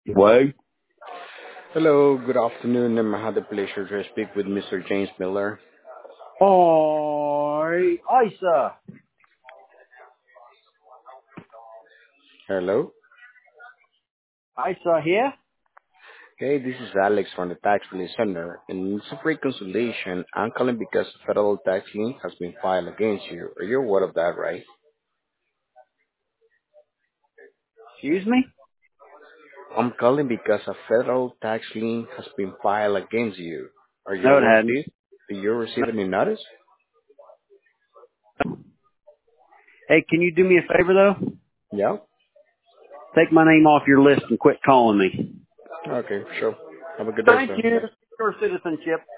What? Hello, good afternoon. I had the pleasure to speak with Mr. James Miller. Oi, Isa. Hello. Isa here? Hey, this is Alex from the Tax Relief Center, and it's a free consultation. I'm calling because a federal tax lien has been filed against you. Are you aware of that, right? Excuse me? I'm calling because a federal tax lien has been filed against you. Are you No, it aware of hadn't. this? Did you receive any notice? Hey, can you do me a favor, though? Yeah? Take my name off your list and quit calling me. Okay, sure. Have a good day, Thank sir. you. Bye. Your citizenship.